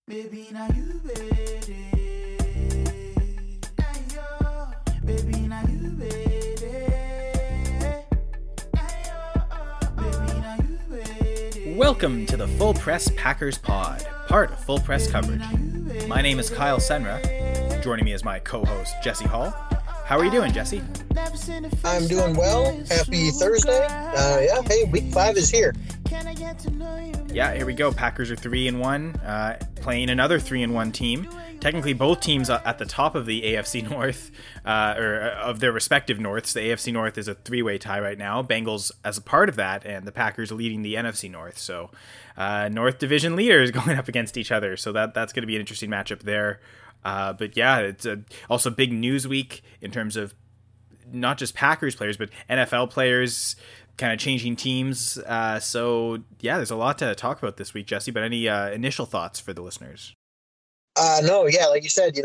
Baby, now you ready? Ayo. Baby, now you ready? Ayo. Baby, now you ready? Welcome to the Full Press Packers Pod, part of Full Press Coverage. My name is Kyle Senra. Joining me is my co-host, Jesse Hall. How are you doing, Jesse? I'm doing well. Happy Thursday. Hey, week 5 is here. Yeah, here we go. Packers are 3-1, playing another 3-1 team. Technically, both teams at the top of the AFC North, or of their respective Norths. The AFC North is a 3-way tie right now. Bengals as a part of that, and the Packers leading the NFC North. So, North Division leaders going up against each other. So that's going to be an interesting matchup there. But yeah, it's also big news week in terms of not just Packers players, but NFL players kind of changing teams. So yeah, there's a lot to talk about this week, Jesse, but any initial thoughts for the listeners? Like you said,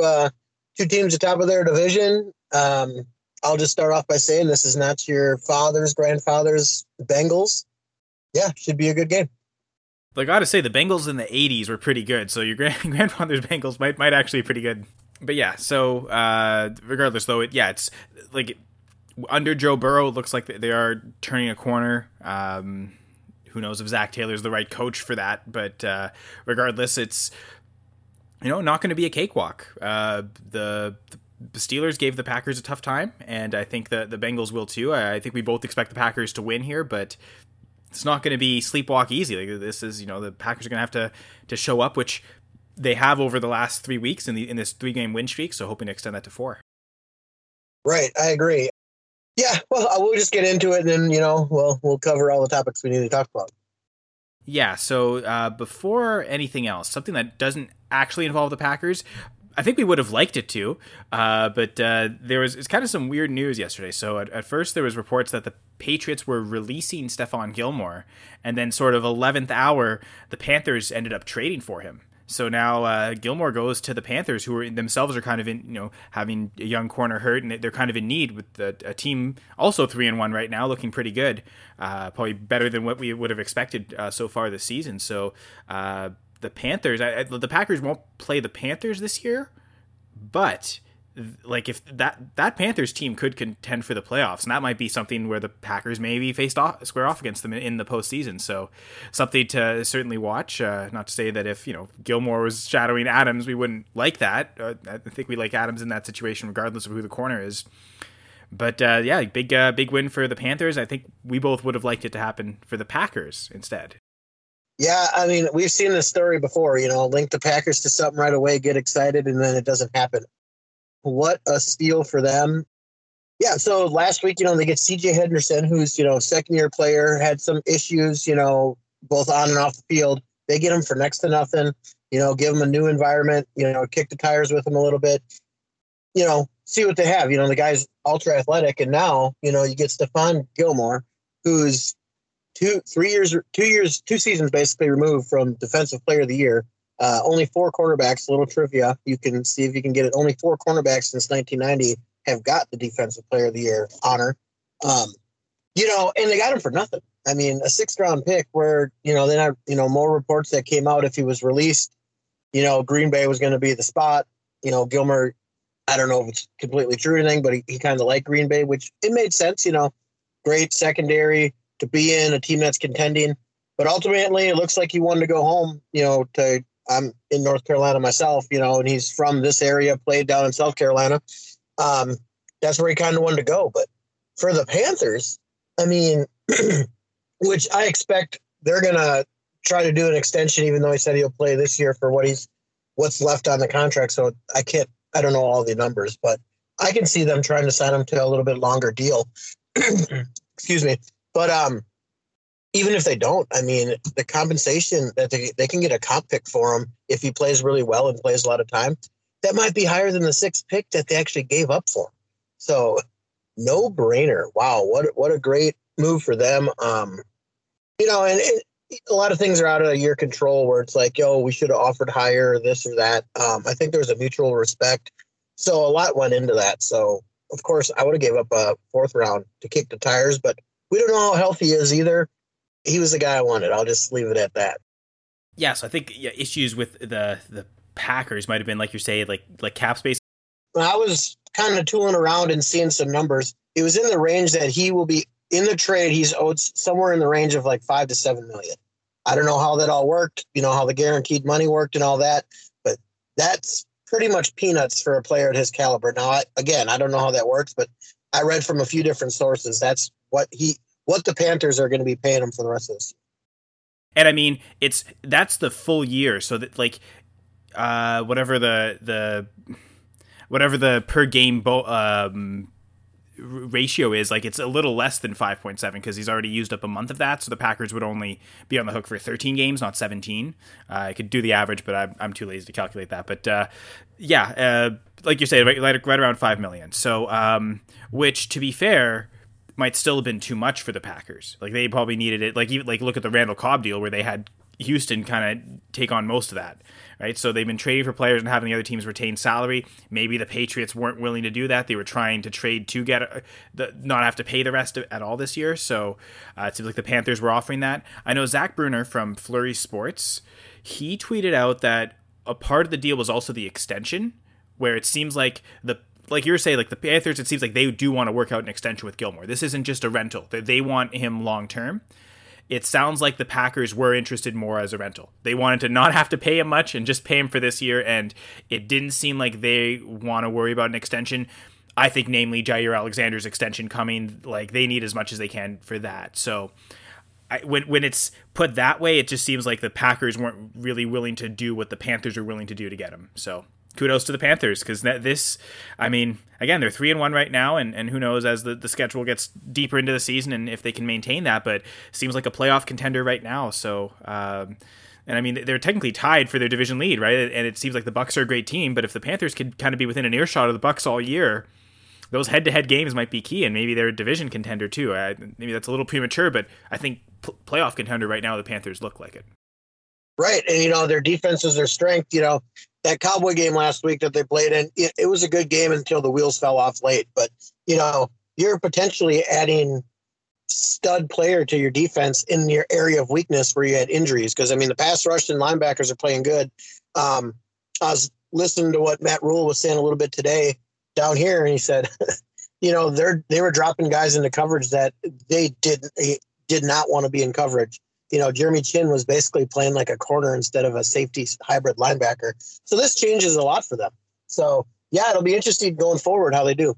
two teams at the top of their division. I'll just start off by saying this is not your father's grandfather's Bengals. Yeah, should be a good game. I gotta say, the Bengals in the 80s were pretty good, so your grandfather's Bengals might actually be pretty good. But yeah, so regardless, though, it's like under Joe Burrow, it looks like they are turning a corner. Who knows if Zach Taylor's the right coach for that? But regardless, it's not going to be a cakewalk. The Steelers gave the Packers a tough time, and I think the Bengals will too. I think we both expect the Packers to win here, but it's not going to be sleepwalk easy. Like this is, the Packers are going to have to show up, which they have over the last 3 weeks in this 3-game win streak. So hoping to extend that to 4. Right, I agree. Yeah, well, we'll just get into it, and then we'll cover all the topics we need to talk about. Yeah. So before anything else, something that doesn't actually involve the Packers, I think we would have liked it to, but it's kind of some weird news yesterday. So at first there was reports that the Patriots were releasing Stephon Gilmore, and then sort of 11th hour, the Panthers ended up trading for him. So now Gilmore goes to the Panthers, who themselves are kind of in, having a young corner hurt, and they're kind of in need with a team also 3-1 right now, looking pretty good, probably better than what we would have expected so far this season. So the Panthers, the Packers won't play the Panthers this year, but if that Panthers team could contend for the playoffs, and that might be something where the Packers maybe square off against them in the postseason. So something to certainly watch. Not to say that if Gilmore was shadowing Adams, we wouldn't like that. I think we like Adams in that situation, regardless of who the corner is. But big win for the Panthers. I think we both would have liked it to happen for the Packers instead. Yeah, I mean, we've seen this story before. Link the Packers to something right away, get excited, and then it doesn't happen. What a steal for them. Yeah, so last week, they get C.J. Henderson, who's, second-year player, had some issues, both on and off the field. They get him for next to nothing, give him a new environment, kick the tires with him a little bit, see what they have. The guy's ultra-athletic, and now, you get Stephon Gilmore, who's 2 seasons basically removed from Defensive Player of the Year. Only 4 quarterbacks, a little trivia. You can see if you can get it. Only 4 cornerbacks since 1990 have got the Defensive Player of the Year honor. And they got him for nothing. I mean, a 6th-round pick where, more reports that came out if he was released, Green Bay was going to be the spot. Gilmore, I don't know if it's completely true or anything, but he kind of liked Green Bay, which it made sense, great secondary to be in, a team that's contending. But ultimately, it looks like he wanted to go home, I'm in North Carolina myself, and he's from this area, played down in South Carolina. That's where he kind of wanted to go. But for the Panthers, I mean, which I expect they're going to try to do an extension, even though he said he'll play this year for what's left on the contract. So I don't know all the numbers, but I can see them trying to sign him to a little bit longer deal. Excuse me. But even if they don't, I mean, the compensation that they can get a comp pick for him if he plays really well and plays a lot of time, that might be higher than the 6th pick that they actually gave up for him. So no brainer. Wow. What a great move for them. And a lot of things are out of your control where it's like, we should have offered higher, or this or that. I think there was a mutual respect. So a lot went into that. So of course I would have gave up a 4th round to kick the tires, but we don't know how healthy he is either. He was the guy I wanted. I'll just leave it at that. Yeah, so I think issues with the Packers might have been, like you're saying, like cap space. When I was kind of tooling around and seeing some numbers, it was in the range that he will be in the trade. He's owed somewhere in the range of like $5 to $7 million. I don't know how that all worked, how the guaranteed money worked and all that, but that's pretty much peanuts for a player at his caliber. Now, I don't know how that works, but I read from a few different sources. That's what the Panthers are going to be paying him for the rest of this year. And I mean, that's the full year. So that whatever the per game ratio is, like, it's a little less than 5.7 because he's already used up a month of that. So the Packers would only be on the hook for 13 games, not 17. I could do the average, but I'm too lazy to calculate that. But like you say, right around $5 million. So which, to be fair, might still have been too much for the Packers. Like, they probably needed it. Like, look at the Randall Cobb deal where they had Houston kind of take on most of that, right? So they've been trading for players and having the other teams retain salary. Maybe the Patriots weren't willing to do that. They were trying to trade to get not have to pay the rest at all this year. So it seems like the Panthers were offering that. I know Zach Brunner from Fleury Sports, he tweeted out that a part of the deal was also the extension, where it seems like like you were saying, like the Panthers, it seems like they do want to work out an extension with Gilmore. This isn't just a rental. They want him long term. It sounds like the Packers were interested more as a rental. They wanted to not have to pay him much and just pay him for this year, and it didn't seem like they want to worry about an extension. I think, namely, Jair Alexander's extension coming, like, they need as much as they can for that. So when it's put that way, it just seems like the Packers weren't really willing to do what the Panthers were willing to do to get him. So kudos to the Panthers, because again, they're 3-1 right now, and who knows as the schedule gets deeper into the season and if they can maintain that, but seems like a playoff contender right now. So, and I mean, they're technically tied for their division lead, right? And it seems like the Bucs are a great team, but if the Panthers could kind of be within an earshot of the Bucs all year, those head-to-head games might be key, and maybe they're a division contender too. Maybe that's a little premature, but I think playoff contender right now, the Panthers look like it. Right, and their defense is their strength. That Cowboy game last week that they played in, it was a good game until the wheels fell off late. But, you're potentially adding stud player to your defense in your area of weakness where you had injuries. Because, the pass rush and linebackers are playing good. I was listening to what Matt Rule was saying a little bit today down here, and he said, they were dropping guys into coverage that they did not want to be in coverage. Jeremy Chin was basically playing like a corner instead of a safety hybrid linebacker. So this changes a lot for them. So, yeah, it'll be interesting going forward how they do.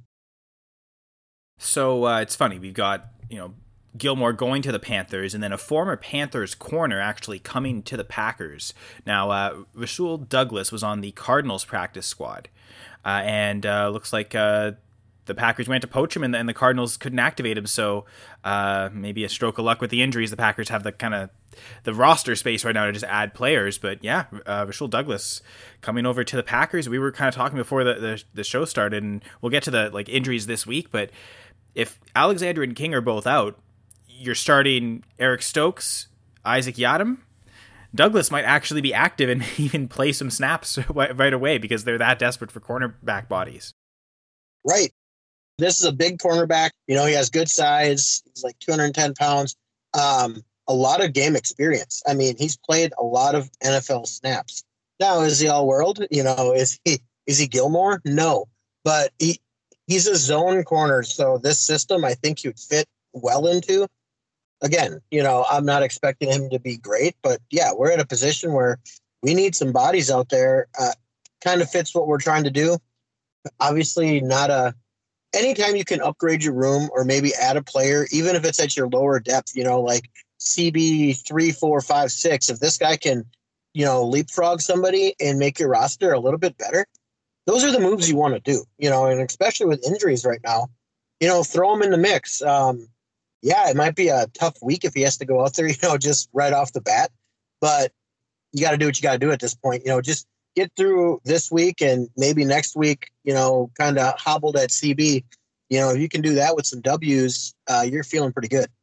So it's funny. We've got, Gilmore going to the Panthers, and then a former Panthers corner actually coming to the Packers. Now, Rasul Douglas was on the Cardinals practice squad, and looks like the Packers went to poach him, and the Cardinals couldn't activate him. So maybe a stroke of luck with the injuries. The Packers have the roster space right now to just add players. But yeah, Rasul Douglas coming over to the Packers. We were kind of talking before the show started, and we'll get to the injuries this week. But if Alexander and King are both out, you're starting Eric Stokes, Isaac Yiadom. Douglas might actually be active and even play some snaps right away because they're that desperate for cornerback bodies. Right. This is a big cornerback. He has good size. He's like 210 pounds. A lot of game experience. He's played a lot of NFL snaps. Now, is he all world? Is he Gilmore? No. But he's a zone corner. So this system, I think he'd fit well into. Again, I'm not expecting him to be great, but yeah, we're in a position where we need some bodies out there. Kind of fits what we're trying to do. Obviously, anytime you can upgrade your room or maybe add a player, even if it's at your lower depth, like CB 3, 4, 5, 6, if this guy can, leapfrog somebody and make your roster a little bit better, those are the moves you want to do, and especially with injuries right now, throw him in the mix. Yeah, it might be a tough week if he has to go out there, just right off the bat, but you got to do what you got to do at this point, just get through this week and maybe next week, kind of hobbled at CB. If you can do that with some W's, you're feeling pretty good.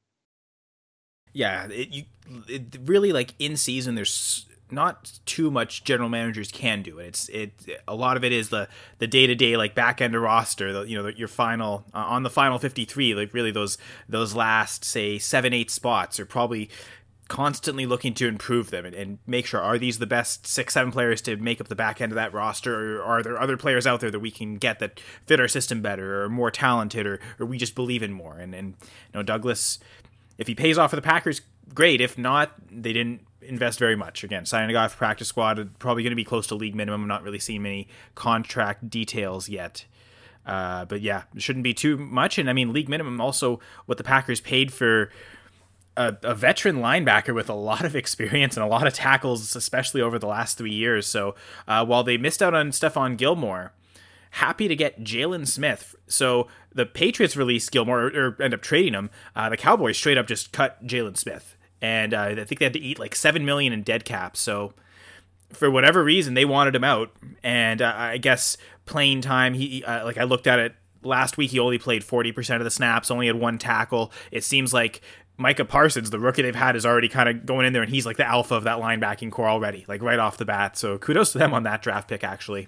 Yeah, it really, like, in season, there's not too much general managers can do. A lot of it is the day-to-day, like, back end of roster, your final on the final 53, like, really those last, say, 7-8 spots are probably constantly looking to improve them and make sure, are these the best 6-7 players to make up the back end of that roster, or are there other players out there that we can get that fit our system better or more talented, or we just believe in more. And Douglas, if he pays off for the Packers, great. If not, they didn't invest very much. Again, signing a guy for practice squad, probably going to be close to league minimum. I'm not really seeing many contract details yet. But yeah, it shouldn't be too much. And I mean, league minimum also what the Packers paid for a veteran linebacker with a lot of experience and a lot of tackles, especially over the last 3 years. So while they missed out on Stephon Gilmore, happy to get Jalen Smith. So the Patriots released Gilmore or end up trading him. The Cowboys straight up just cut Jalen Smith. And I think they had to eat like $7 million in dead cap. So for whatever reason, they wanted him out. And I guess playing time, he I looked at it last week, he only played 40% of the snaps, only had 1 tackle. It seems like Micah Parsons, the rookie they've had, is already kind of going in there, and he's like the alpha of that linebacking core already, like right off the bat. So kudos to them on that draft pick, actually.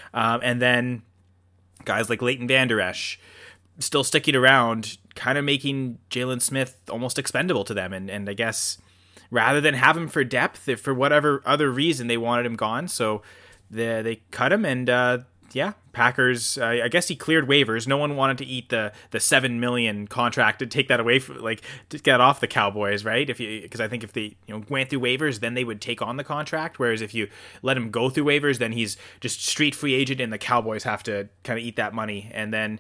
And then guys like Leighton Vander Esch still sticking around, kind of making Jalen Smith almost expendable to them. And I guess rather than have him for depth, if for whatever other reason they wanted him gone, so they cut him. And Packers, I guess he cleared waivers. No one wanted to eat the $7 million contract to take that away from, to get off the Cowboys, right? Because I think if they went through waivers, then they would take on the contract. Whereas if you let him go through waivers, then he's just street free agent, and the Cowboys have to kind of eat that money. And then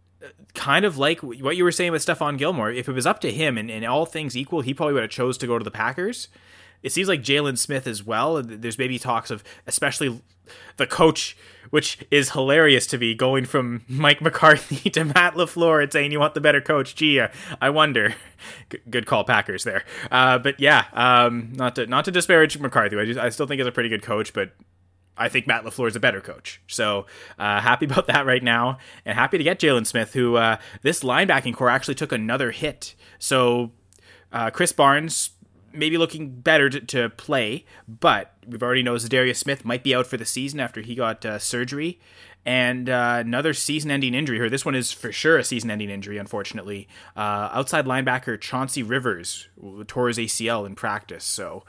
kind of like what you were saying with Stephon Gilmore, if it was up to him and all things equal, he probably would have chose to go to the Packers. It seems like Jalen Smith as well. There's maybe talks of, especially the coach, which is hilarious to me, going from Mike McCarthy to Matt LaFleur and saying you want the better coach. Gee, I wonder. Good call, Packers there. But yeah, not to disparage McCarthy. I still think he's a pretty good coach, but I think Matt LaFleur is a better coach. So happy about that right now, and happy to get Jalen Smith, who this linebacking core actually took another hit. So Chris Barnes maybe looking better to play, but we've already know Zadarius Smith might be out for the season after he got surgery, and another season-ending injury here. This one is for sure a season-ending injury, unfortunately. Outside linebacker Chauncey Rivers tore his ACL in practice. So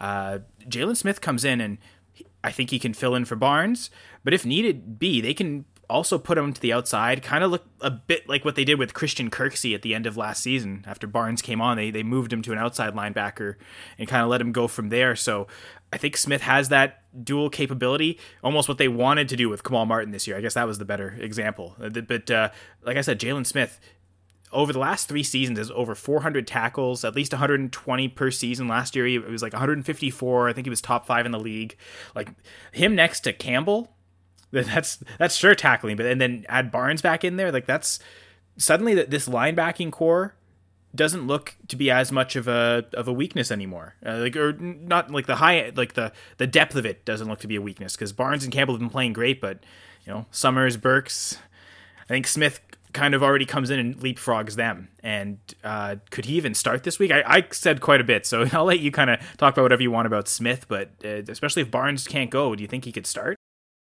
Jalen Smith comes in, and I think he can fill in for Barnes, but if needed be, they can also put him to the outside, kind of look a bit like what they did with Christian Kirksey at the end of last season. After Barnes came on, they moved him to an outside linebacker and kind of let him go from there. So I think Smith has that dual capability, almost what they wanted to do with Kamal Martin this year. I guess that was the better example. But like I said, Jalen Smith, over the last 3 seasons, has over 400 tackles, at least 120 per season. Last year, it was like 154. I think he was top 5 in the league. Like him next to Campbell, that's sure tackling. But and then add Barnes back in there, like that's suddenly that this linebacking core doesn't look to be as much of a weakness anymore. Or not like the depth of it doesn't look to be a weakness, because Barnes and Campbell have been playing great, but Summers, Burks, I think Smith kind of already comes in and leapfrogs them. And could he even start this week? I said quite a bit, so I'll let you kind of talk about whatever you want about Smith, but especially if Barnes can't go, do you think he could start?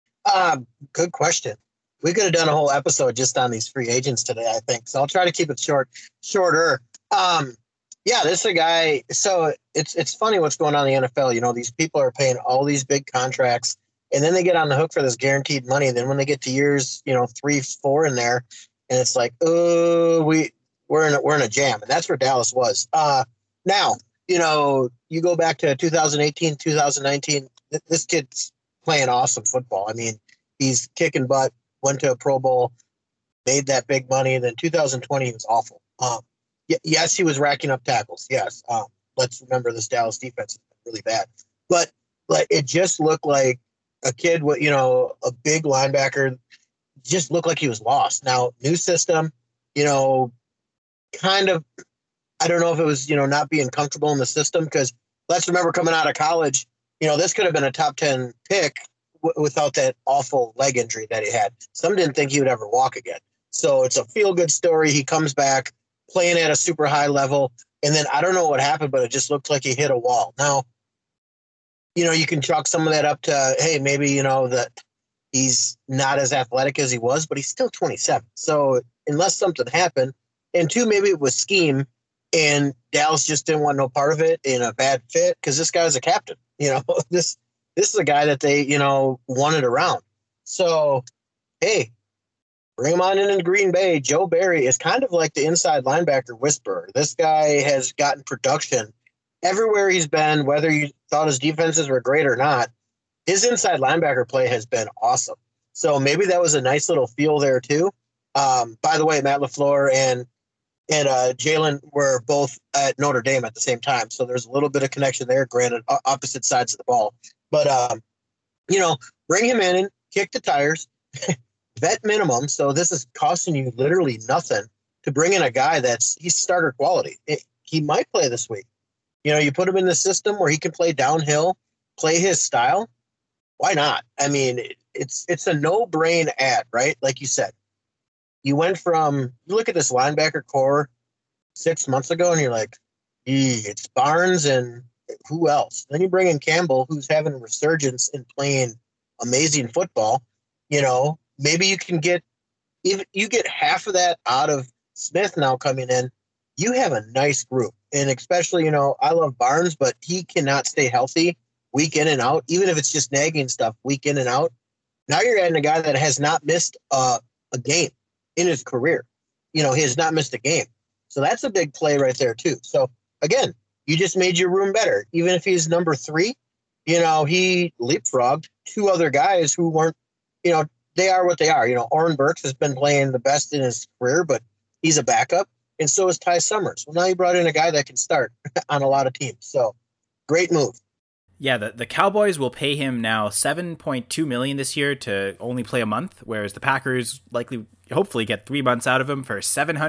Good question. We could have done a whole episode just on these free agents today, I think. So I'll try to keep it shorter. Yeah, this is a guy. So it's funny what's going on in the NFL. These people are paying all these big contracts, and then they get on the hook for this guaranteed money. And then when they get to years, 3, 4 in there, and it's like, oh, we're in a jam, and that's where Dallas was. Now, you go back to 2018, 2019. This kid's playing awesome football. I mean, he's kicking butt. Went to a Pro Bowl, made that big money. And then 2020, he was awful. Yes, he was racking up tackles. Yes. Let's remember this Dallas defense is really bad. But it just looked like a kid with, a big linebacker, just looked like he was lost. Now, new system, kind of, I don't know if it was, not being comfortable in the system, because let's remember coming out of college, this could have been a top 10 pick without that awful leg injury that he had. Some didn't think he would ever walk again. So it's a feel-good story. He comes back playing at a super high level, and then I don't know what happened, but it just looked like he hit a wall. Now, you can chalk some of that up to, hey, maybe, that he's not as athletic as he was, but he's still 27. So unless something happened, and 2, maybe it was scheme, and Dallas just didn't want no part of it in a bad fit because this guy's a captain. This is a guy that they wanted around. So hey, bring him on into Green Bay. Joe Barry is kind of like the inside linebacker whisperer. This guy has gotten production everywhere he's been, whether you thought his defenses were great or not. His inside linebacker play has been awesome. So maybe that was a nice little feel there too. By the way, Matt LaFleur and Jalen were both at Notre Dame at the same time. So there's a little bit of connection there, granted, opposite sides of the ball. But, bring him in and kick the tires, vet minimum. So this is costing you literally nothing to bring in a guy he's starter quality. He might play this week. You put him in the system where he can play downhill, play his style. Why not? I mean, it's a no-brain ad, right? Like you said. You look at this linebacker core 6 months ago, and you're like, it's Barnes and who else? Then you bring in Campbell, who's having a resurgence and playing amazing football. Maybe you can get half of that out of Smith now coming in. You have a nice group. And especially, I love Barnes, but he cannot stay healthy week in and out, even if it's just nagging stuff week in and out. Now you're adding a guy that has not missed a game in his career. He has not missed a game. So that's a big play right there too. So again, you just made your room better. Even if he's number 3, he leapfrogged 2 other guys who weren't, they are what they are. Oren Burks has been playing the best in his career, but he's a backup. And so is Ty Summers. Well, now you brought in a guy that can start on a lot of teams. So great move. Yeah, the Cowboys will pay him now $7.2 million this year to only play a month, whereas the Packers hopefully get 3 months out of him for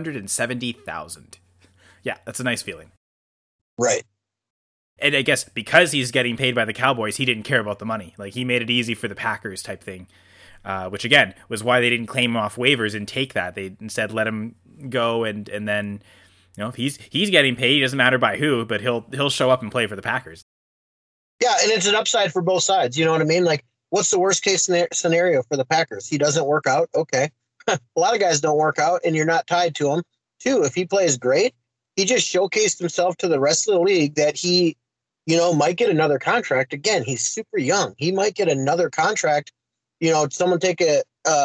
$770,000. Yeah, that's a nice feeling. Right. And I guess because he's getting paid by the Cowboys, he didn't care about the money. Like, he made it easy for the Packers type thing, which again was why they didn't claim him off waivers and take that. They instead let him go, and then if he's getting paid, it doesn't matter by who, but he'll show up and play for the Packers. Yeah, and it's an upside for both sides. You know what I mean? Like, what's the worst case scenario for the Packers? He doesn't work out. Okay. A lot of guys don't work out, and you're not tied to him. 2, if he plays great, he just showcased himself to the rest of the league that he, might get another contract. Again, he's super young. He might get another contract. Someone take hey,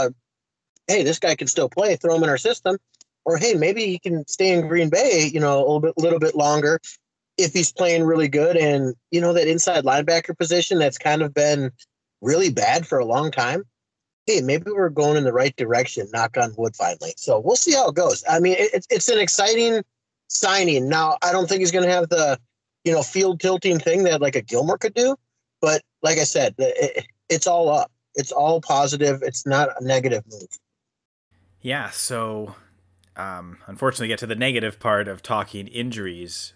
this guy can still play, throw him in our system. Or, hey, maybe he can stay in Green Bay, a little bit longer if he's playing really good. And, that inside linebacker position that's kind of been really bad for a long time. Hey, maybe we're going in the right direction, knock on wood finally. So we'll see how it goes. I mean, it's an exciting signing. Now, I don't think he's going to have the, field tilting thing that like a Gilmore could do. But like I said, it's all up. It's all positive. It's not a negative move. Yeah, so unfortunately get to the negative part of talking injuries.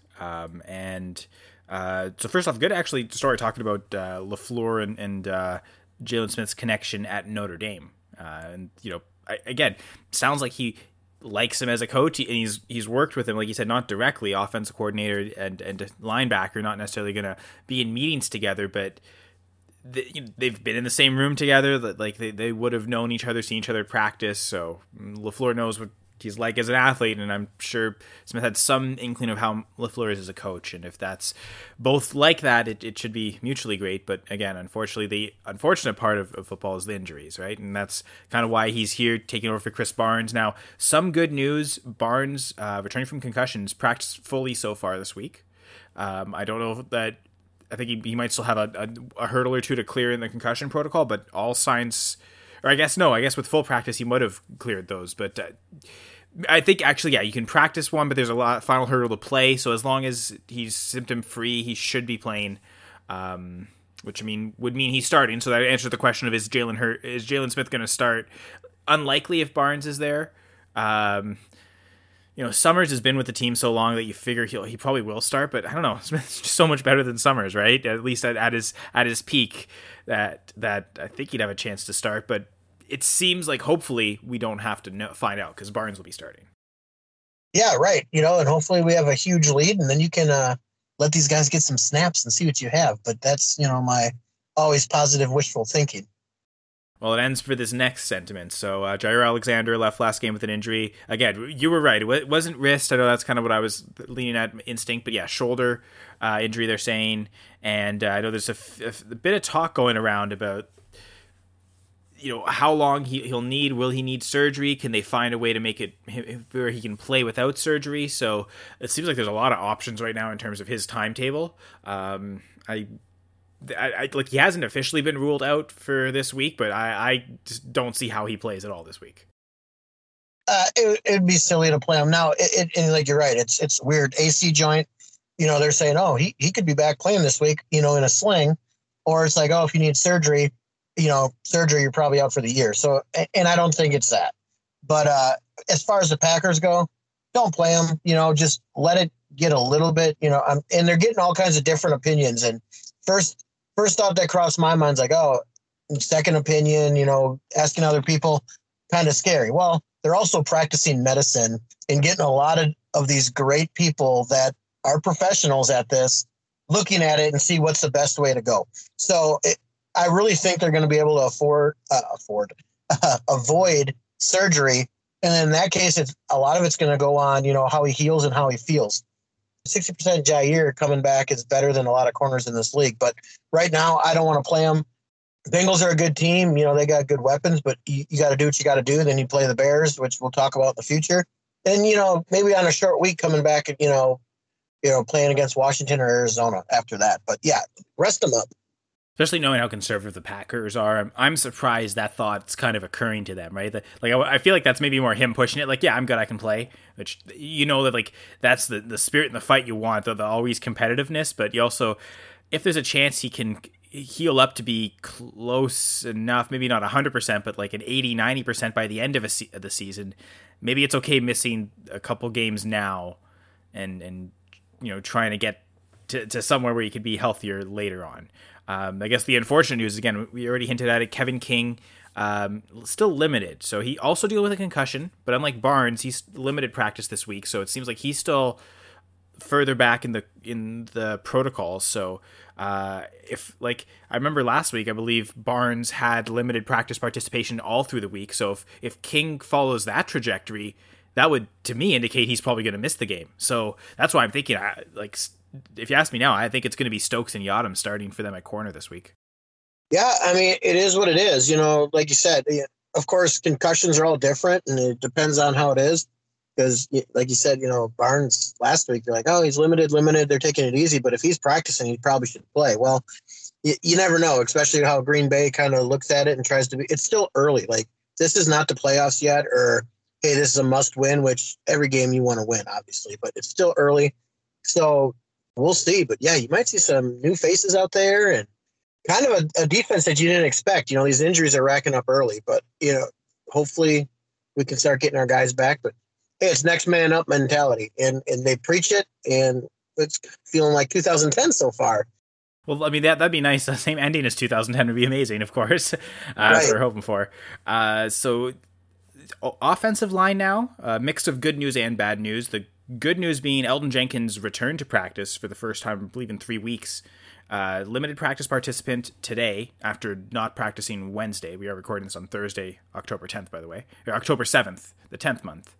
So first off, good to actually start talking about LaFleur and Jalen Smith's connection at Notre Dame. Again, sounds like he likes him as a coach, and he's worked with him, like you said, not directly, offensive coordinator and linebacker, not necessarily going to be in meetings together, but they've been in the same room together. Like they would have known each other, seen each other practice. So LaFleur knows what he's like as an athlete, and I'm sure Smith had some inkling of how LaFleur is as a coach, and if that's both like that, it should be mutually great. But again, unfortunately, the unfortunate part of football is the injuries, right? And that's kind of why he's here taking over for Chris Barnes. Now, some good news: Barnes, returning from concussions, practiced fully so far this week. I don't know that. I think he might still have a hurdle or two to clear in the concussion protocol, but all signs, or I guess with full practice he might have cleared those, but I think actually, yeah, you can practice one, but there's a final hurdle to play. So as long as he's symptom free, he should be playing, which would mean he's starting. So that answers the question of is Jalen Smith going to start? Unlikely if Barnes is there. Summers has been with the team so long that you figure he probably will start, but I don't know. Smith's just so much better than Summers, right? At least at his peak, that I think he'd have a chance to start, but it seems like hopefully we don't have to find out because Barnes will be starting. Yeah, right. And hopefully we have a huge lead, and then you can let these guys get some snaps and see what you have. But that's, my always positive wishful thinking. Well, it ends for this next sentiment. So Jair Alexander left last game with an injury. Again, you were right. It wasn't wrist. I know that's kind of what I was leaning at instinct. But yeah, shoulder injury, they're saying. And I know there's a bit of talk going around about, how long he'll need. Will he need surgery? Can they find a way to make it where he can play without surgery? So it seems like there's a lot of options right now in terms of his timetable. I like, he hasn't officially been ruled out for this week, but I just don't see how he plays at all this week. It'd be silly to play him now. And like, you're right. It's weird. AC joint, they're saying, oh, he could be back playing this week, in a sling, or it's like, oh, if you need surgery, you're probably out for the year. So, and I don't think it's that, but as far as the Packers go, don't play him, just let it get a little bit, and they're getting all kinds of different opinions. And first thought that crossed my mind is like, oh, second opinion, asking other people, kind of scary. Well, they're also practicing medicine and getting a lot of these great people that are professionals at this, looking at it and see what's the best way to go. So I really think they're going to be able to avoid surgery. And in that case, a lot of it's going to go on, how he heals and how he feels. 60% Jair coming back is better than a lot of corners in this league. But right now, I don't want to play him. The Bengals are a good team. They got good weapons, but you got to do what you got to do. Then you play the Bears, which we'll talk about in the future. And, maybe on a short week coming back, playing against Washington or Arizona after that. But yeah, rest them up. Especially knowing how conservative the Packers are, I'm surprised that thought's kind of occurring to them, right? I feel like that's maybe more him pushing it. Like, yeah, I'm good, I can play. Which, that like that's the spirit in the fight you want, the always competitiveness. But you also, if there's a chance he can heal up to be close enough, maybe not 100%, but like an 80, 90% by the end of the season, maybe it's okay missing a couple games now and trying to get to somewhere where you could be healthier later on. I guess the unfortunate news, again, we already hinted at it, Kevin King, still limited. So he also dealt with a concussion, but unlike Barnes, he's limited practice this week. So it seems like he's still further back in the protocols. So if, like, I remember last week, I believe Barnes had limited practice participation all through the week. So if King follows that trajectory, that would, to me, indicate he's probably going to miss the game. So that's why I'm thinking, if you ask me now, I think it's going to be Stokes and Yadam starting for them at corner this week. Yeah, I mean, it is what it is. Like you said, of course, concussions are all different, and it depends on how it is. Because, like you said, Barnes last week, they're like, oh, he's limited. They're taking it easy. But if he's practicing, he probably should play. Well, you never know, especially how Green Bay kind of looks at it and tries to be. It's still early. Like, this is not the playoffs yet, or, hey, this is a must win, which every game you want to win, obviously. But it's still early. So we'll see. But, yeah, you might see some new faces out there and kind of a defense that you didn't expect. These injuries are racking up early. But, hopefully we can start getting our guys back. But, hey, it's next man up mentality. And they preach it, and it's feeling like 2010 so far. Well, I mean, that'd be nice. The same ending as 2010 would be amazing, of course. Right. That's what we're hoping for. So offensive line now, mix of good news and bad news. The good news being Elgton Jenkins returned to practice for the first time, I believe, in 3 weeks. Limited practice participant today after not practicing Wednesday. We are recording this on Thursday, October 10th, by the way. Or October 7th, the 10th month.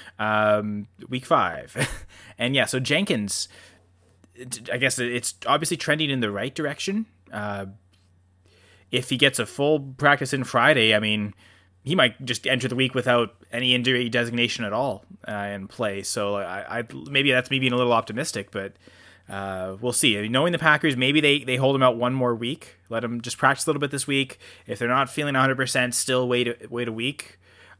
Week 5. And yeah, so Jenkins, I guess it's obviously trending in the right direction. If he gets a full practice in Friday, I mean, he might just enter the week without any injury designation at all and play. So I maybe that's me being a little optimistic, but we'll see. Knowing the Packers, maybe they hold him out one more week, let him just practice a little bit this week. If they're not feeling 100%, still wait a week.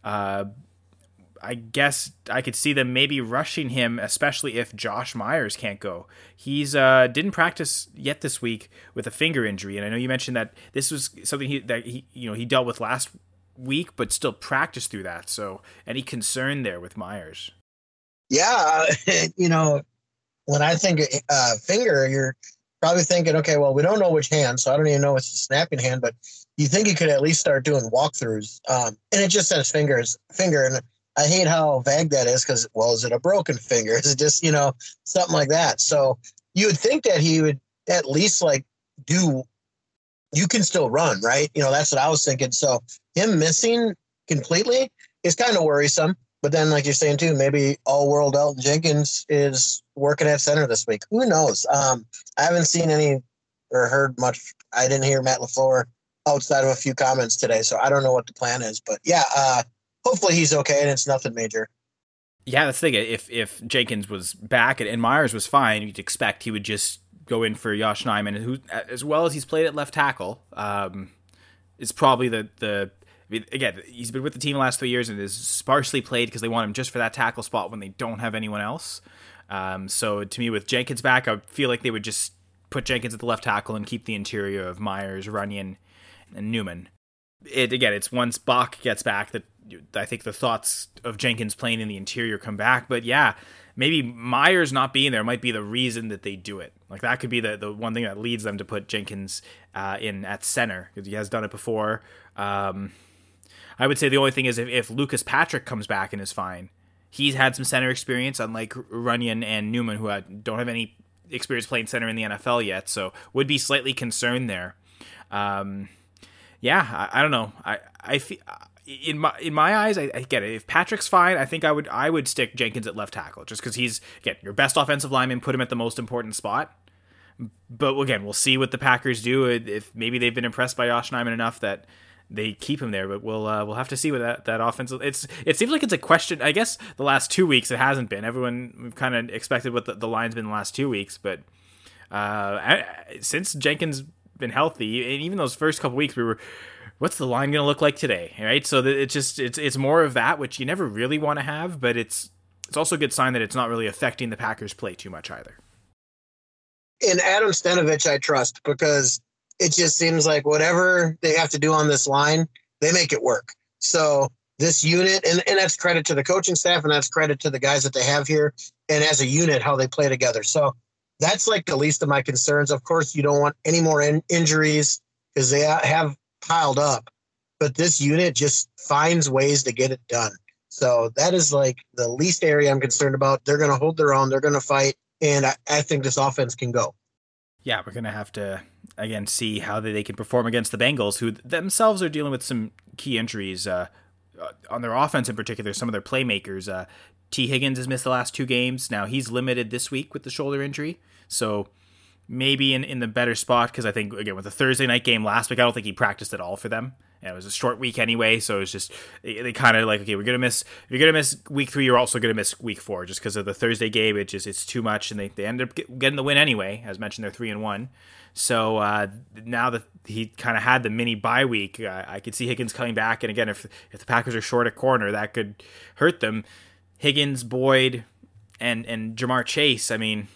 I guess I could see them maybe rushing him, especially if Josh Myers can't go. He's didn't practice yet this week with a finger injury, and I know you mentioned that this was something he dealt with last week, but still practiced through that. So any concern there with Myers? Yeah, when I think finger, you're probably thinking, okay, well, we don't know which hand, so I don't even know it's a snapping hand, but you think you could at least start doing walkthroughs. And it just says finger, and I hate how vague that is because, well, is it a broken finger? Is it just, something like that? So you would think that he would at least do you can still run, right? That's what I was thinking. So him missing completely is kind of worrisome. But then, like you're saying too, maybe all-world Elton Jenkins is working at center this week. Who knows? I haven't seen any or heard much. I didn't hear Matt LaFleur outside of a few comments today, so I don't know what the plan is. But yeah, hopefully he's okay and it's nothing major. Yeah, that's the thing. If Jenkins was back and Myers was fine, you'd expect he would just go in for Josh Nijman, who, as well as he's played at left tackle, is probably the again, he's been with the team the last 3 years and is sparsely played because they want him just for that tackle spot when they don't have anyone else. So to me, with Jenkins back, I feel like they would just put Jenkins at the left tackle and keep the interior of Myers, Runyan, and Newman. It's once Bach gets back that I think the thoughts of Jenkins playing in the interior come back. But yeah, maybe Myers not being there might be the reason that they do it. Like that could be the one thing that leads them to put Jenkins in at center, because he has done it before. I would say the only thing is if Lucas Patrick comes back and is fine. He's had some center experience, unlike Runyan and Newman, who don't have any experience playing center in the NFL yet, so would be slightly concerned there. I don't know. I feel, in my eyes, I get it. If Patrick's fine, I think I would stick Jenkins at left tackle, just because he's, again, your best offensive lineman. Put him at the most important spot. But again, we'll see what the Packers do. If maybe they've been impressed by Josh Nijman enough that they keep him there. But we'll have to see what that offense. It seems like it's a question. I guess the last 2 weeks it hasn't been. We've kind of expected what the line's been the last 2 weeks, but since Jenkins been healthy, and even those first couple weeks, we were, what's the line going to look like today, right? So it's more of that, which you never really want to have, but it's also a good sign that it's not really affecting the Packers' play too much either. And Adam Stenavich I trust, because it just seems like whatever they have to do on this line, they make it work. So this unit, and that's credit to the coaching staff, and that's credit to the guys that they have here, and as a unit, how they play together. So that's like the least of my concerns. Of course, you don't want any more injuries because they have piled up, but this unit just finds ways to get it done. So that is like the least area I'm concerned about. They're going to hold their own. They're going to fight. And I think this offense can go. Yeah, we're going to have to, again, see how they can perform against the Bengals, who themselves are dealing with some key injuries on their offense in particular, some of their playmakers. T. Higgins has missed the last 2 games. Now he's limited this week with the shoulder injury. So maybe in the better spot, because I think, again, with the Thursday night game last week, I don't think he practiced at all for them. And it was a short week anyway, so it's just, they kind of like, okay, if you're gonna miss week 3, you're also gonna miss week 4, just because of the Thursday game. It's too much, and they ended up getting the win anyway. As mentioned, they're 3-1. So now that he kind of had the mini bye week, I could see Higgins coming back. And again, if the Packers are short at corner, that could hurt them. Higgins, Boyd, and Jamar Chase. I mean,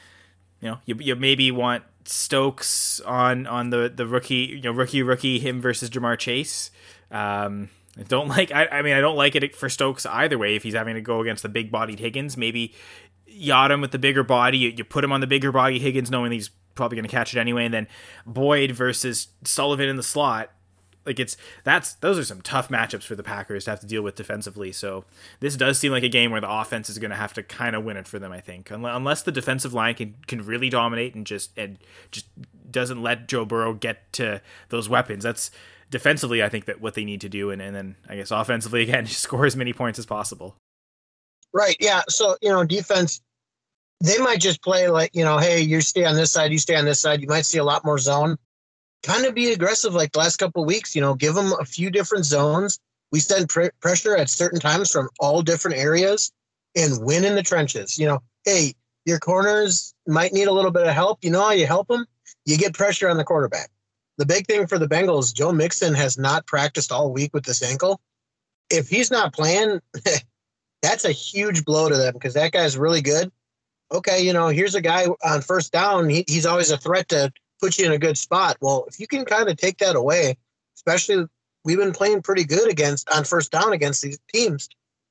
you maybe want Stokes on the rookie, rookie him versus Jamar Chase. I don't like it for Stokes either way. If he's having to go against the big bodied Higgins, maybe yacht him with the bigger body. You put him on the bigger body Higgins, knowing he's probably going to catch it anyway. And then Boyd versus Sullivan in the slot. Like those are some tough matchups for the Packers to have to deal with defensively. So this does seem like a game where the offense is going to have to kind of win it for them, I think, unless the defensive line can really dominate and just doesn't let Joe Burrow get to those weapons. That's defensively, I think, that what they need to do, and then I guess offensively again, just score as many points as possible. Right. Yeah. So defense, they might just play like hey, you stay on this side, you stay on this side. You might see a lot more zone. Kind of be aggressive like the last couple of weeks, give them a few different zones. We send pressure at certain times from all different areas and win in the trenches. Hey, your corners might need a little bit of help. How you help them? You get pressure on the quarterback. The big thing for the Bengals, Joe Mixon has not practiced all week with this ankle. If he's not playing, that's a huge blow to them because that guy's really good. Okay, here's a guy on first down. He's always a threat to put you in a good spot. Well, if you can kind of take that away, especially we've been playing pretty good on first down against these teams.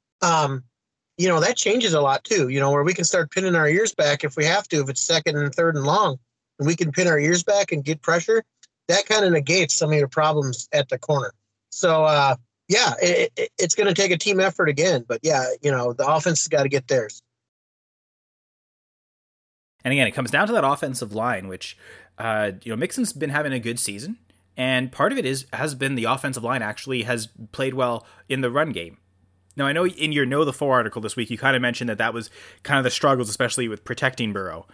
That changes a lot too, where we can start pinning our ears back if we have to, if it's second and third and long, and we can pin our ears back and get pressure. That kind of negates some of your problems at the corner. So, it's going to take a team effort again, but the offense has got to get theirs. And again, it comes down to that offensive line, which, Mixon's been having a good season. And part of it has been the offensive line actually has played well in the run game. Now, I know in your Know the Four article this week, you kind of mentioned that was kind of the struggles, especially with protecting Burrow,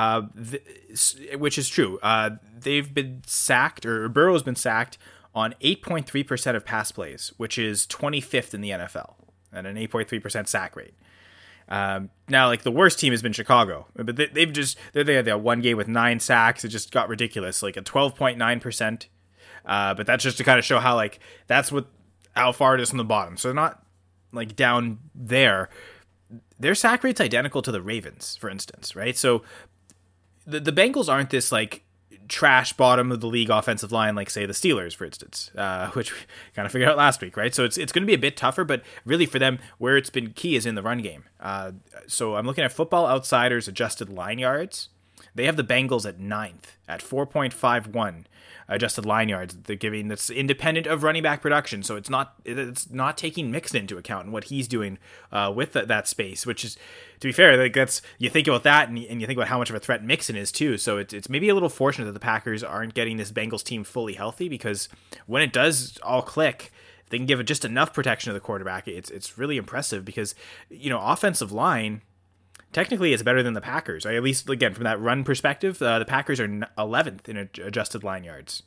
which is true. They've been sacked, or Burrow's been sacked on 8.3% of pass plays, which is 25th in the NFL, at an 8.3% sack rate. Now, like, the worst team has been Chicago, but they had that one game with 9 sacks. It just got ridiculous, like a 12.9%. But that's just to kind of show how, like, how far it is from the bottom. So they're not like down there. Their sack rate's identical to the Ravens, for instance, right? So the Bengals aren't this like trash bottom of the league offensive line like, say, the Steelers, for instance, which we kind of figured out last week, right? So it's going to be a bit tougher, but really for them, where it's been key is in the run game. So I'm looking at Football Outsiders adjusted line yards. They have the Bengals at 9th at 4.51 adjusted line yards. They're giving that's independent of running back production, so it's not taking Mixon into account and what he's doing with that space. Which is, to be fair, like that's, you think about that and you think about how much of a threat Mixon is too. So it's maybe a little fortunate that the Packers aren't getting this Bengals team fully healthy, because when it does all click, if they can give it just enough protection to the quarterback, it's really impressive. Because offensive line technically is better than the Packers, right? At least, again, from that run perspective, the Packers are 11th in adjusted line yards,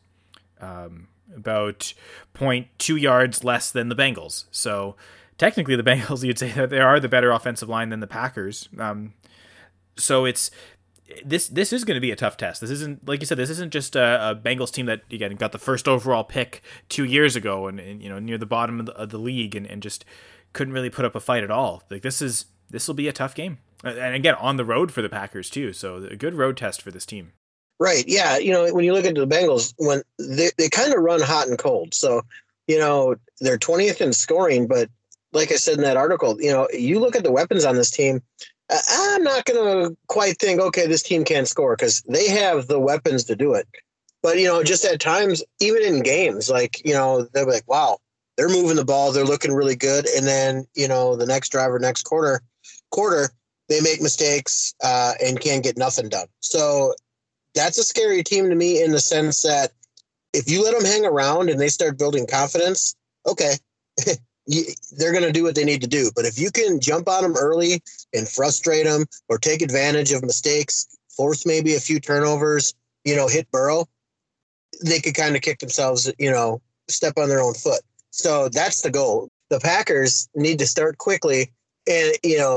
about 0.2 yards less than the Bengals. So technically the Bengals, you'd say that they are the better offensive line than the Packers. So this is going to be a tough test. This isn't, like you said, this isn't just a Bengals team that, again, got the first overall pick 2 years ago and near the bottom of the league and just couldn't really put up a fight at all. Like, this will be a tough game. And again, on the road for the Packers too. So a good road test for this team. Right. Yeah. When you look at the Bengals, when they kind of run hot and cold. So, they're 20th in scoring, but like I said in that article, you look at the weapons on this team, I'm not going to quite think, okay, this team can't score, because they have the weapons to do it. But, just at times, even in games, like, they'll be like, wow, they're moving the ball. They're looking really good. And then, the next drive or next quarter, they make mistakes and can't get nothing done. So that's a scary team to me, in the sense that if you let them hang around and they start building confidence, okay, they're going to do what they need to do. But if you can jump on them early and frustrate them, or take advantage of mistakes, force maybe a few turnovers, hit Burrow, they could kind of kick themselves, step on their own foot. So that's the goal. The Packers need to start quickly. And,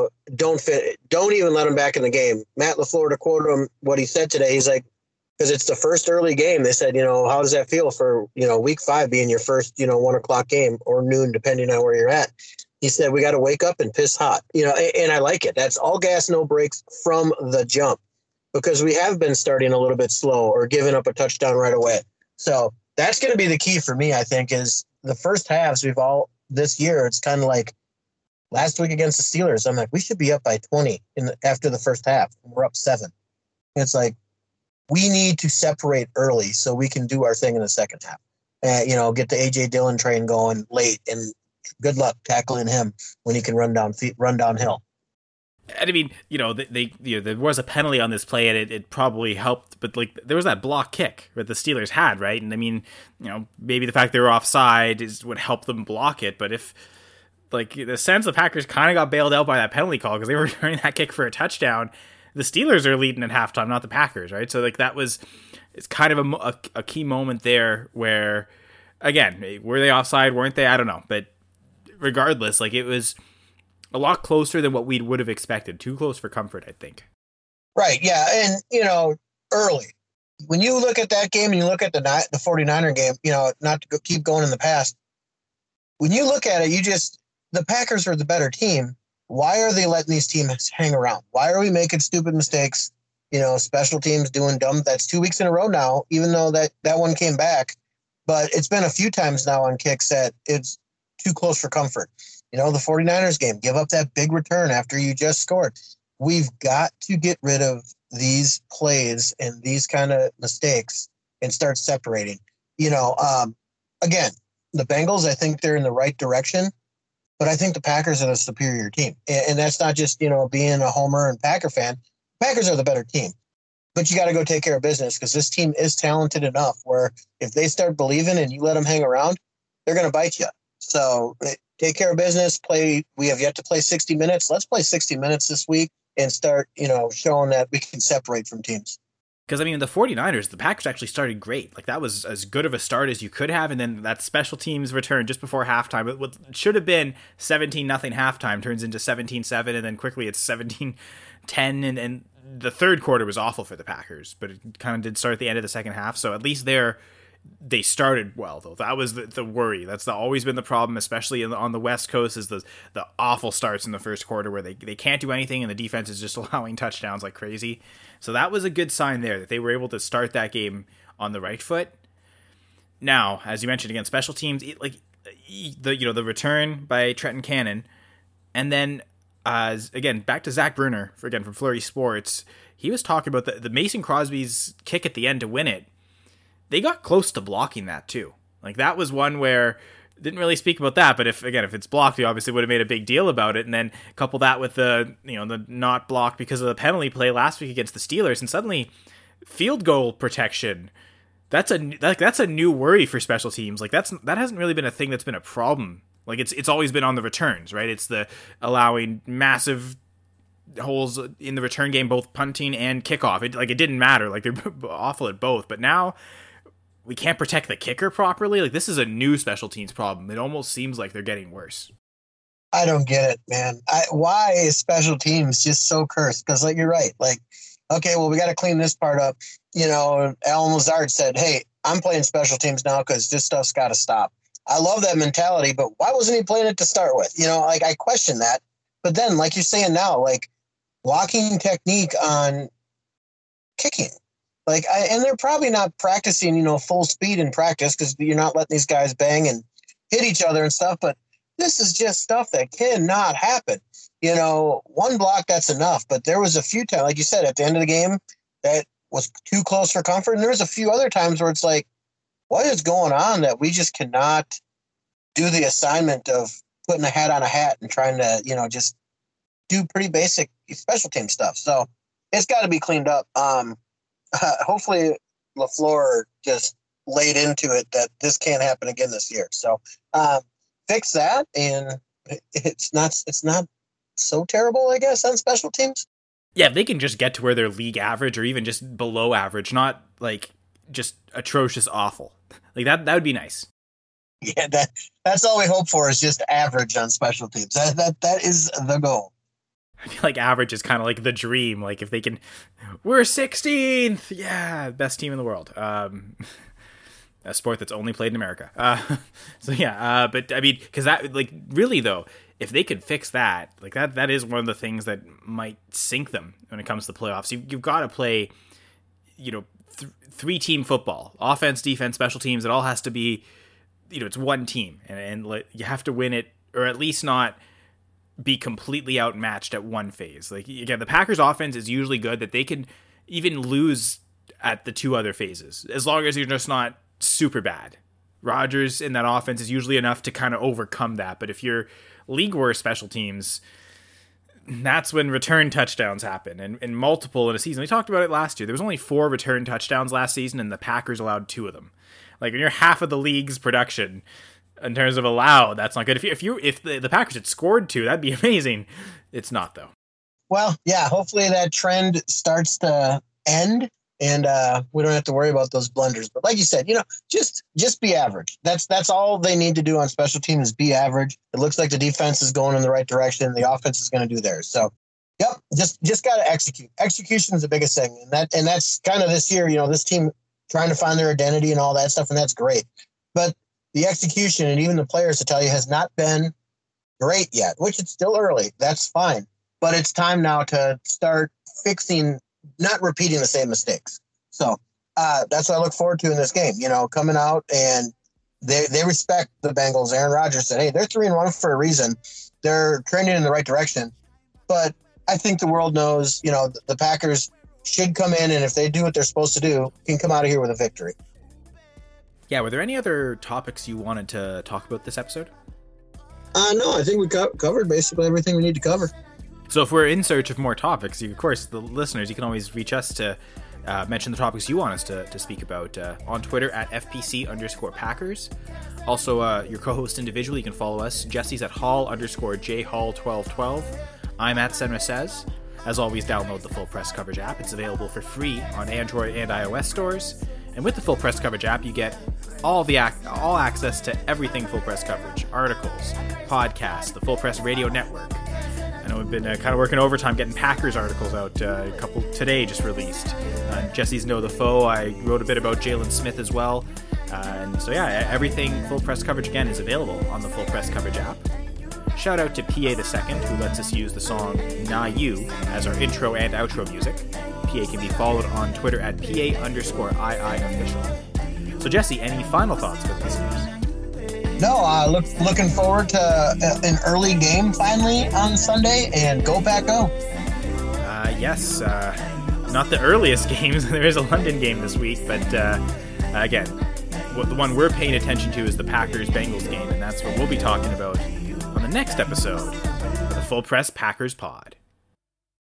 don't even let him back in the game. Matt LaFleur, to quote him, what he said today, he's like, because it's the first early game. They said, how does that feel for, week 5 being your first, 1 o'clock game, or noon, depending on where you're at. He said, we got to wake up and piss hot, and I like it. That's all gas, no brakes from the jump, because we have been starting a little bit slow or giving up a touchdown right away. So that's going to be the key for me, I think, is the first halves this year, it's kind of like, last week against the Steelers, I'm like, we should be up by 20 after the first half. We're up 7. It's like, we need to separate early so we can do our thing in the second half. Get the A.J. Dillon train going late, and good luck tackling him when he can run downhill. And I mean, there was a penalty on this play, and it probably helped, but like, there was that block kick that the Steelers had, right? And I mean, maybe the fact they were offside would help them block it, but if, like, the sense the Packers kind of got bailed out by that penalty call, because they were returning that kick for a touchdown. The Steelers are leading at halftime, not the Packers, right? So, like, it's kind of a key moment there where, again, were they offside? Weren't they? I don't know. But regardless, like, it was a lot closer than what we would have expected. Too close for comfort, I think. Right, yeah. And, early. When you look at that game and you look at the 49er game, not to keep going in the past, when you look at it, the Packers are the better team. Why are they letting these teams hang around? Why are we making stupid mistakes? Special teams doing dumb. That's 2 weeks in a row now, even though that one came back. But it's been a few times now on kicks that it's too close for comfort. The 49ers game, give up that big return after you just scored. We've got to get rid of these plays and these kind of mistakes and start separating. Again, the Bengals, I think they're in the right direction. But I think the Packers are the superior team. And that's not just, being a Homer and Packer fan. Packers are the better team. but you got to go take care of business because this team is talented enough where if they start believing and you let them hang around, they're going to bite you. So take care of business. We have yet to play 60 minutes. Let's play 60 minutes this week and start, showing that we can separate from teams. Because, I mean, the 49ers, the Packers actually started great. Like, that was as good of a start as you could have, and then that special teams return just before halftime. What should have been 17-0 halftime turns into 17-7, and then quickly it's 17-10, and the third quarter was awful for the Packers, but it kind of did start at the end of the second half, so at least they started well, though. That was the worry. That's always been the problem, especially on the West Coast, is the awful starts in the first quarter where they can't do anything and the defense is just allowing touchdowns like crazy. So that was a good sign there that they were able to start that game on the right foot. Now, as you mentioned, again, special teams, the return by Trenton Cannon, and then again back to Zach Bruner from Fleury Sports. He was talking about the Mason Crosby's kick at the end to win it. They got close to blocking that too. Like, that was one where didn't really speak about that, but if it's blocked, we obviously would have made a big deal about it. And then couple that with the not blocked because of the penalty play last week against the Steelers, and suddenly field goal protection. That's a new worry for special teams. Like, that hasn't really been a thing that's been a problem. Like, it's always been on the returns, right? It's the allowing massive holes in the return game, both punting and kickoff. It didn't matter. Like, they're awful at both, but now we can't protect the kicker properly. Like, this is a new special teams problem. It almost seems like they're getting worse. I don't get it, man. Why is special teams just so cursed? Because, like, you're right. Like, okay, well, we got to clean this part up. Alan Lazard said, hey, I'm playing special teams now because this stuff's got to stop. I love that mentality, but why wasn't he playing it to start with? I question that. But then, like you're saying now, like, blocking technique on kicking. And they're probably not practicing, full speed in practice because you're not letting these guys bang and hit each other and stuff. But this is just stuff that cannot happen. One block, that's enough. But there was a few times, like you said, at the end of the game, that was too close for comfort. And there was a few other times where it's like, what is going on that we just cannot do the assignment of putting a hat on a hat and trying to, just do pretty basic special team stuff. So it's got to be cleaned up. Hopefully LaFleur just laid into it that this can't happen again this year. So fix that, and it's not so terrible, I guess, on special teams. Yeah, if they can just get to where they're league average or even just below average, not like just atrocious awful. Like that would be nice. Yeah, that's all we hope for, is just average on special teams. That is the goal. I feel like average is kind of like the dream. Like, if they can, we're 16th. Yeah, best team in the world. A sport that's only played in America. But I mean, because that, like, really though, if they could fix that, like that is one of the things that might sink them when it comes to the playoffs. You've got to play, 3-team football, offense, defense, special teams. It all has to be, it's one team, and you have to win it, or at least not be completely outmatched at one phase. Like, again, the Packers offense is usually good that they can even lose at the two other phases, as long as you're just not super bad. Rodgers in that offense is usually enough to kind of overcome that. But if you're league worst special teams, that's when return touchdowns happen, and multiple in a season. We talked about it last year. There was only 4 return touchdowns last season, and the Packers allowed 2 of them. Like, when you're half of the league's production in terms of allowed, that's not good. If the Packers had scored 2, that'd be amazing. It's not, though. Well, yeah, hopefully that trend starts to end, and we don't have to worry about those blunders. But like you said, just be average. That's all they need to do on special teams, is be average. It looks like the defense is going in the right direction. The offense is going to do theirs. So, yep, just got to execute. Execution is the biggest thing, and that's kind of this year. This team trying to find their identity and all that stuff, and that's great. But the execution, and even the players to tell you, has not been great yet, which it's still early. That's fine. But it's time now to start fixing, not repeating the same mistakes. So that's what I look forward to in this game, coming out, and they respect the Bengals. Aaron Rodgers said, hey, they're 3-1 for a reason. They're trending in the right direction. But I think the world knows, the Packers should come in, and if they do what they're supposed to do, can come out of here with a victory. Yeah, were there any other topics you wanted to talk about this episode? No, I think we covered basically everything we need to cover. So if we're in search of more topics, of course, the listeners, you can always reach us to mention the topics you want us to speak about on Twitter at FPC_Packers. Also, your co-host individually, you can follow us. Jesse's at Hall_JHall1212. I'm at Senra Says. As always, download the Full Press Coverage app. It's available for free on Android and iOS stores. And with the Full Press Coverage app, you get all access to everything Full Press Coverage. Articles, podcasts, the Full Press Radio Network. I know we've been kind of working overtime getting Packers articles out. A couple today just released. Jesse's Know the Foe. I wrote a bit about Jalen Smith as well. And so yeah, everything Full Press Coverage again is available on the Full Press Coverage app. Shout out to PA II, who lets us use the song Nah You as our intro and outro music. PA can be followed on Twitter at PA_II official. So Jesse, any final thoughts for the listeners? No, looking forward to an early game finally on Sunday, and go Pack Go. Yes, not the earliest games. There is a London game this week, but again, the one we're paying attention to is the Packers-Bengals game, and that's what we'll be talking about on the next episode of the Full Press Packers Pod.